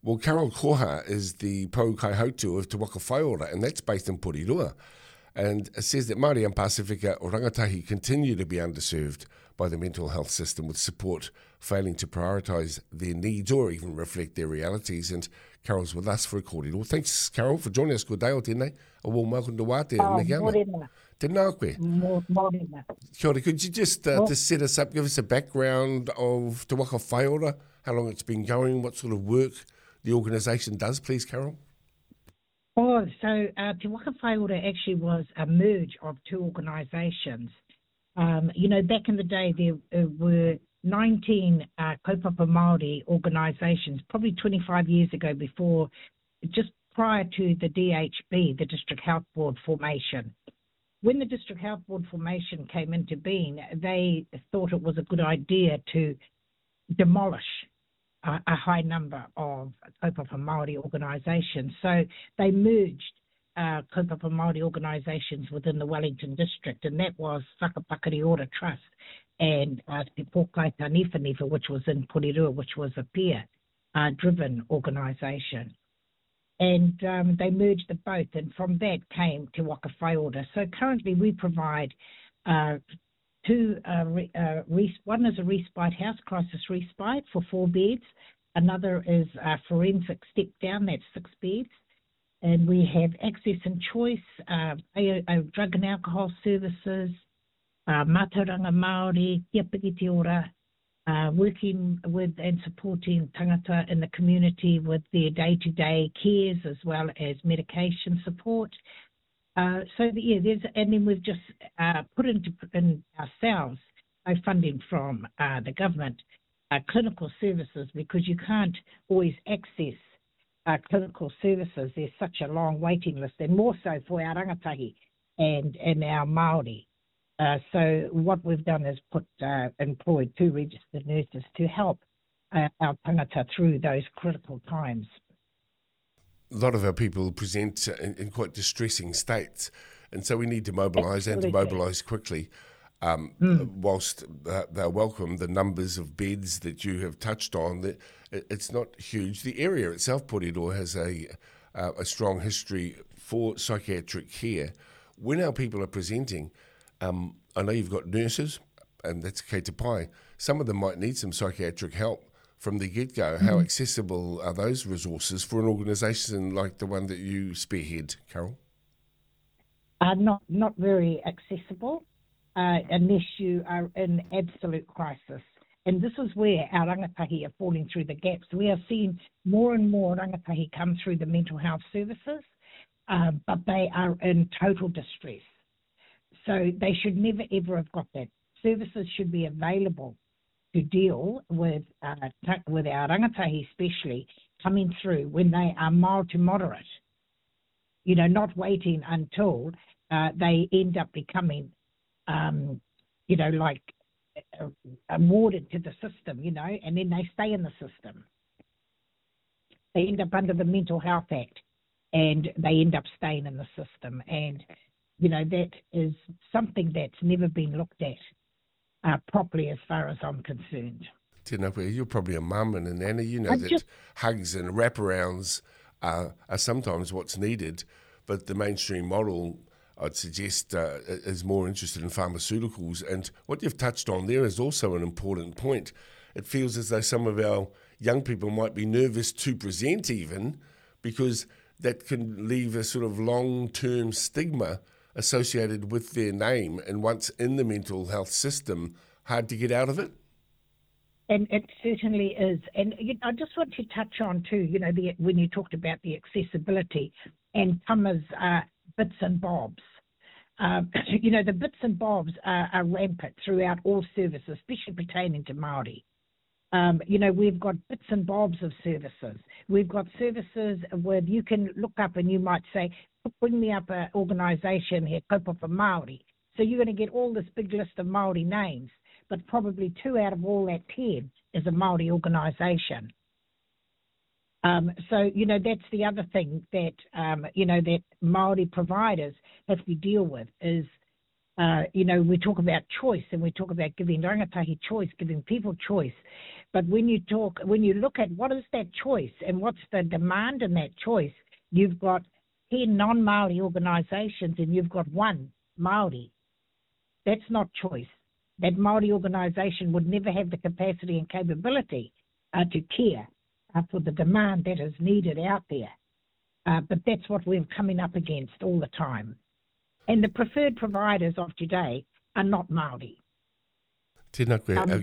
Well, Carol Koha is the Pou Kaihautu of Te Waka Whaiora, and that's based in Porirua. And it says that Māori and Pasifika o rangatahi continue to be underserved by the mental health system, with support failing to prioritise their needs or even reflect their realities. And Carol's with us for a kōrero. Thanks, Carol, for joining us. Ko dai o tēnei. A wō mākun te wā te Morena. Tēnā koe. Morena. Kia ora, could you just to set us up, give us a background of Te Waka Whaiora, how long it's been going, what sort of work the organisation does, please, Carol? So Te Waka Whaiora actually was a merge of two organisations. Back in the day, there were 19 kaupapa Māori organisations, probably 25 years ago, just prior to the DHB, the District Health Board formation. When the District Health Board formation came into being, they thought it was a good idea to demolish a high number of kaupapa Māori organisations. So they merged kaupapa Māori organisations within the Wellington district, and that was Whakapakari Ora Trust and Te Pōkai Taniwhaniwha, which was in Porirua, which was a peer-driven organisation. And they merged the both, and from that came Te Waka Whaiora. So currently we provide two, one is a respite house, crisis respite for 4 beds. Another is a forensic step down, that's 6 beds. And we have access and choice, drug and alcohol services, mātauranga Māori, kia piki te ora, working with and supporting tangata in the community with their day-to-day cares as well as medication support. And then we've just put in ourselves funding from the government, clinical services, because you can't always access clinical services. There's such a long waiting list, and more so for our rangatahi and our Māori. So what we've done is employed 2 registered nurses to help our tangata through those critical times. A lot of our people present in quite distressing states, and so we need to mobilise and to mobilise quickly. Whilst they're welcome, the numbers of beds that you have touched on, it's not huge. The area itself, Porirua, has a strong history for psychiatric care. When our people are presenting, I know you've got nurses, and that's kei te pai. Some of them might need some psychiatric help from the get-go. How accessible are those resources for an organisation like the one that you spearhead, Carol? Not very accessible unless you are in absolute crisis. And this is where our rangatahi are falling through the gaps. We are seeing more and more rangatahi come through the mental health services, but they are in total distress. So they should never, ever have got that. Services should be available to deal with our rangatahi, especially coming through when they are mild to moderate. Not waiting until they end up becoming, awarded to the system, and then they stay in the system. They end up under the Mental Health Act, and they end up staying in the system. And, that is something that's never been looked at properly as far as I'm concerned. Tēnā koe, you're probably a mum and a nana. You know that hugs and wraparounds are sometimes what's needed, but the mainstream model, I'd suggest, is more interested in pharmaceuticals. And what you've touched on there is also an important point. It feels as though some of our young people might be nervous to present even, because that can leave a sort of long-term stigma associated with their name, and once in the mental health system, hard to get out of it. And it certainly is. And I just want to touch on too, when you talked about the accessibility and Tama's bits and bobs. The bits and bobs are rampant throughout all services, especially pertaining to Māori. We've got bits and bobs of services. We've got services where you can look up and you might say, bring me up an organisation here, Kaupapa Māori. So you're going to get all this big list of Māori names, but probably 2 out of all that 10 is a Māori organisation. That's the other thing that, that Māori providers have to deal with is We talk about choice and we talk about giving rangatahi choice, giving people choice. But when you look at what is that choice and what's the demand in that choice, you've got 10 non-Māori organisations and you've got one Māori. That's not choice. That Māori organisation would never have the capacity and capability to care for the demand that is needed out there. But that's what we're coming up against all the time. And the preferred providers of today are not Māori. They're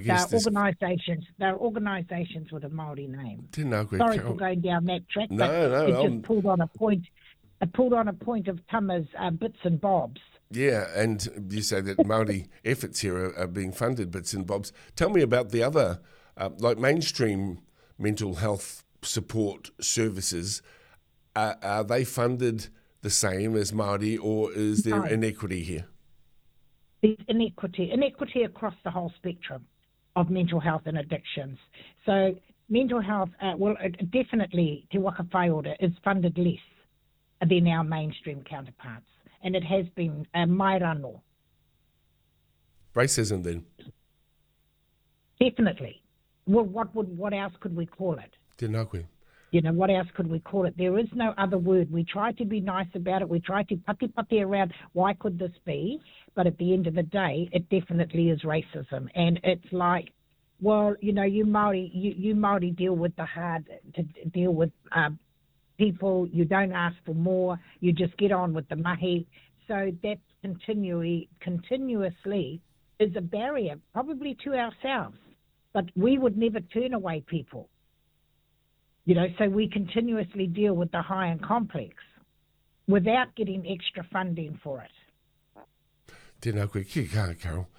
organisations with a Māori name. Sorry for going down that track, but it just pulled on a point. It pulled on a point of Tama's bits and bobs. Yeah, and you say that Māori efforts here are being funded bits and bobs. Tell me about the other, like mainstream mental health support services. Are they funded the same as Māori, or is there inequity here? There's inequity across the whole spectrum of mental health and addictions. So mental health, definitely Te Waka Whai Ora is funded less than our mainstream counterparts, and it has been mai rano. Racism then? Definitely. Well, what else could we call it? Tēnā koe. What else could we call it? There is no other word. We try to be nice about it. We try to pati around why could this be? But at the end of the day, it definitely is racism. And it's like, well, you Māori deal with the hard, to deal with people. You don't ask for more. You just get on with the mahi. So that continuously is a barrier, probably to ourselves. But we would never turn away people. So we continuously deal with the high and complex without getting extra funding for it. Tēnā koe, kia kaha, Carol.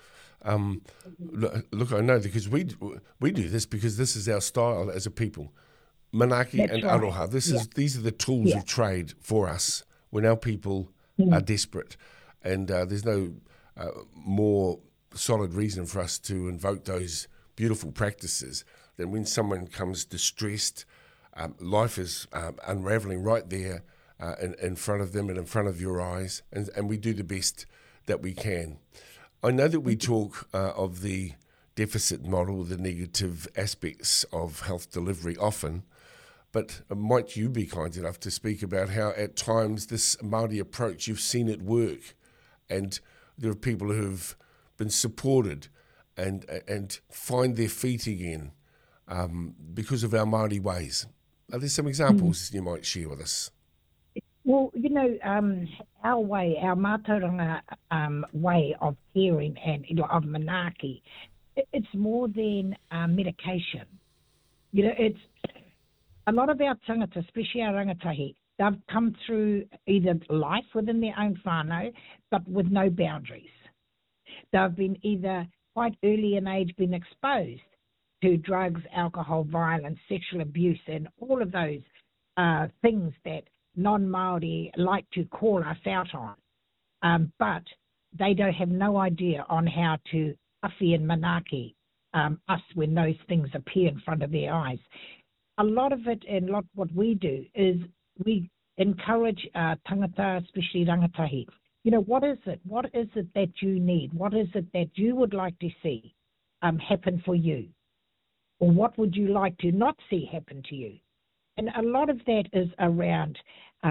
Look, I know because we do this because this is our style as a people. Manaaki That's and right. aroha, these are the tools of trade for us when our people are desperate. And there's no more solid reason for us to invoke those beautiful practices than when someone comes distressed. Life is unravelling right there in front of them and in front of your eyes, and we do the best that we can. I know that we talk of the deficit model, the negative aspects of health delivery often, but might you be kind enough to speak about how at times this Māori approach, you've seen it work, and there are people who've been supported and find their feet again because of our Māori ways. Are there some examples you might share with us? Well, our way, our mātauranga way of caring and of manaaki, it's more than medication. It's a lot of our tangata, especially our rangatahi, they've come through either life within their own whānau, but with no boundaries. They've been either quite early in age been exposed to drugs, alcohol, violence, sexual abuse, and all of those things that non-Māori like to call us out on. But they don't have no idea on how to awhi and manaaki us when those things appear in front of their eyes. A lot of it and what we do is we encourage tangata, especially rangatahi. What is it? What is it that you need? What is it that you would like to see happen for you? Or what would you like to not see happen to you? And a lot of that is around,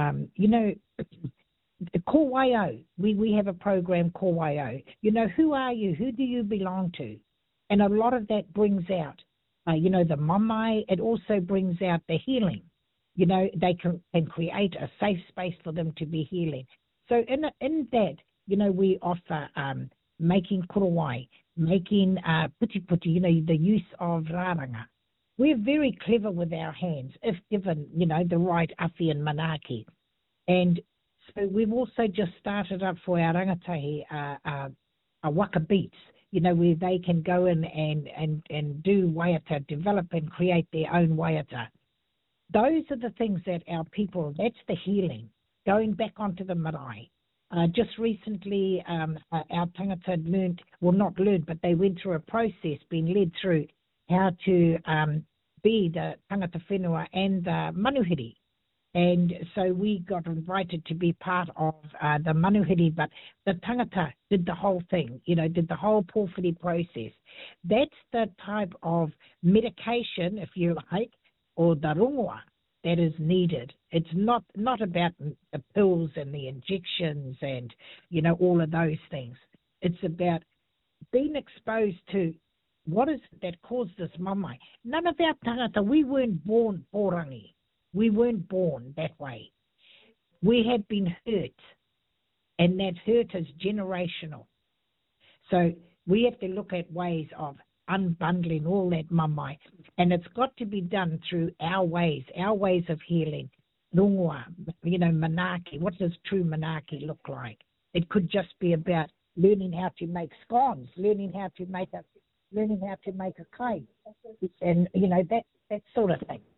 ko waio. We have a program, ko waio. Who are you? Who do you belong to? And a lot of that brings out, the mamai. It also brings out the healing. They can create a safe space for them to be healing. So in that, we offer making korowai, making puti, the use of rāranga. We're very clever with our hands if given, the right awhi and manaaki. And so we've also just started up for our rangatahi a waka beats, where they can go in and do waiata, develop and create their own waiata. Those are the things that our people, that's the healing, going back onto the marae. Just recently, our tangata not learned, but they went through a process, being led through how to be the tangata whenua and the manuhiri. And so we got invited to be part of the manuhiri, but the tangata did the whole thing, did the whole pōwhiri process. That's the type of medication, if you like, or the rongoa that is needed. It's not about the pills and the injections and, all of those things. It's about being exposed to what is it that caused this mamai. None of our tangata, we weren't born porangi. We weren't born that way. We have been hurt, and that hurt is generational. So we have to look at ways of unbundling all that mamai, and it's got to be done through our ways of healing. Rongoa, manaki. What does true manaki look like? It could just be about learning how to make scones, learning how to make a kai, and that sort of thing.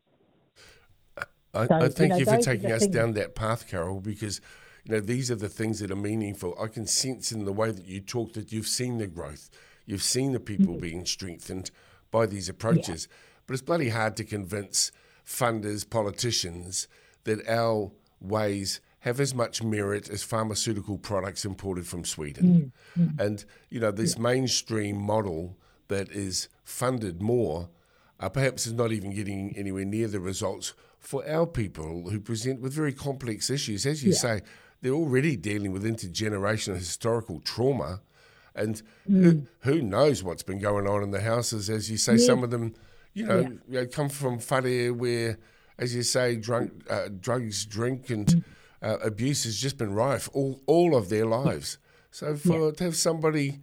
I thank you for taking us down that path, Carol, because these are the things that are meaningful. I can sense in the way that you talk that you've seen the growth, you've seen the people being strengthened by these approaches. Yeah. But it's bloody hard to convince funders, politicians, that our ways have as much merit as pharmaceutical products imported from Sweden. And this mainstream model that is funded more perhaps is not even getting anywhere near the results for our people who present with very complex issues. As you say, they're already dealing with intergenerational historical trauma, and who knows what's been going on in the houses. As you say, some of them, come from whare where, as you say, drugs, drink, and abuse has just been rife all of their lives. So to have somebody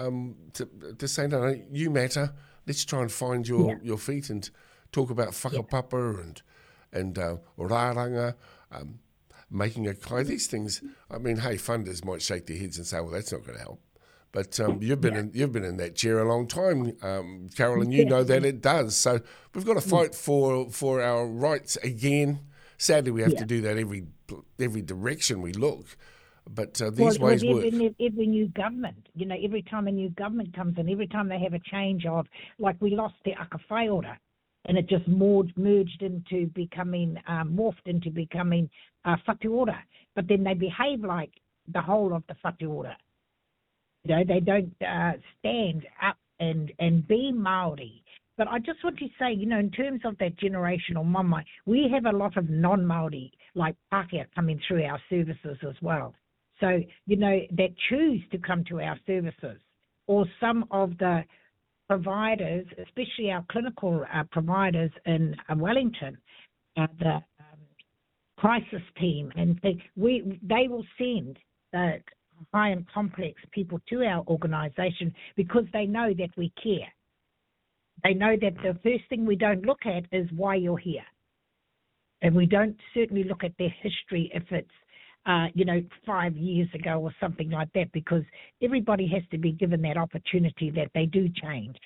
to say, no, you matter, let's try and find your feet and talk about whakapapa and rāranga, making a kai. These things, I mean, hey, funders might shake their heads and say, well, that's not going to help. But you've been in that chair a long time, Carol, and you know that it does. So we've got to fight for our rights again. Sadly, we have to do that every direction we look. But these ways work. Every new government, every time a new government comes in, every time they have a change of, like we lost the aka whai ora, and it just merged into becoming, morphed into becoming whatu ora. But then they behave like the whole of the whatu ora. They don't stand up and be Māori. But I just want to say, in terms of that generational mamai, we have a lot of non-Māori, like Pākehā, coming through our services as well. So, that choose to come to our services, or some of the providers, especially our clinical providers in Wellington, the crisis team, and they will send the high and complex people to our organisation because they know that we care. They know that the first thing we don't look at is why you're here. And we don't certainly look at their history if it's 5 years ago or something like that, because everybody has to be given that opportunity that they do change.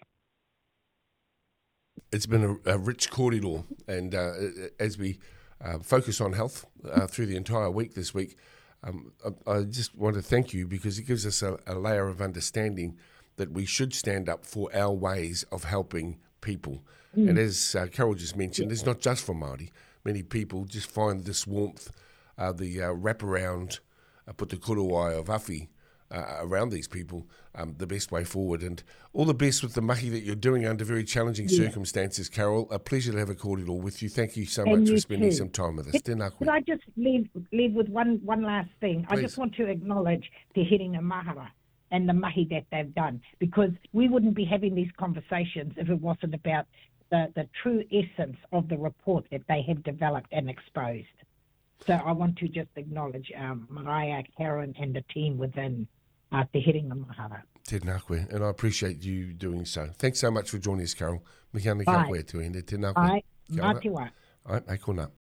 It's been a rich kōrero, and as we focus on health through the entire week this week, I just want to thank you because it gives us a layer of understanding that we should stand up for our ways of helping people. And as Carol just mentioned, it's not just for Māori. Many people just find this warmth, the wraparound, puta kuruwai of awhi around these people, the best way forward. And all the best with the mahi that you're doing under very challenging circumstances, Carol. A pleasure to have a kōrero with you. Thank you so much for spending some time with us. Could I just leave with one last thing? Please. I just want to acknowledge Te Herenga Mahara and the mahi that they've done, because we wouldn't be having these conversations if it wasn't about the true essence of the report that they have developed and exposed. So I want to just acknowledge Mariah, Karen, and the team within Te Herenga Mahara. Tēnā koe, and I appreciate you doing so. Thanks so much for joining us, Carol. Mihi ana kia koe tu ene. Tēnā koe. Ai, mā te wā. Ai, kona.